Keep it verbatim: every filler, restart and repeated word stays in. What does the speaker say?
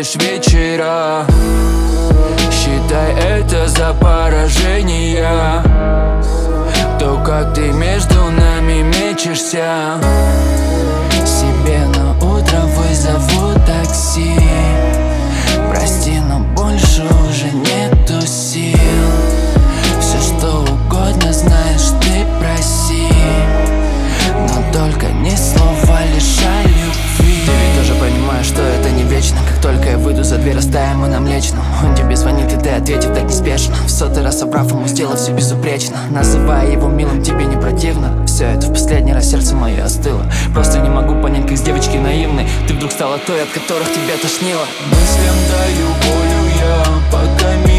лишь вечера. Считай это за поражение. То, как ты между нами мечешься. Себе на утро вызову такси. Прости, но больше уже нету сил. Все что угодно, знаешь, ты проси, но только не слова лишь о любви. Ты ведь тоже понимаешь, что это не вечно. Как только я выйду за дверь, оставим мы на Млечном. Он тебе звонит, и ты ответив так неспешно. В сотый раз соврав ему, сделав все безупречно. Называя его милым, тебе не противно? Все это в последний раз сердце мое остыло. Просто не могу понять, как с девочки наивной ты вдруг стала той, от которых тебя тошнило. Мыслям даю волю я, пока мир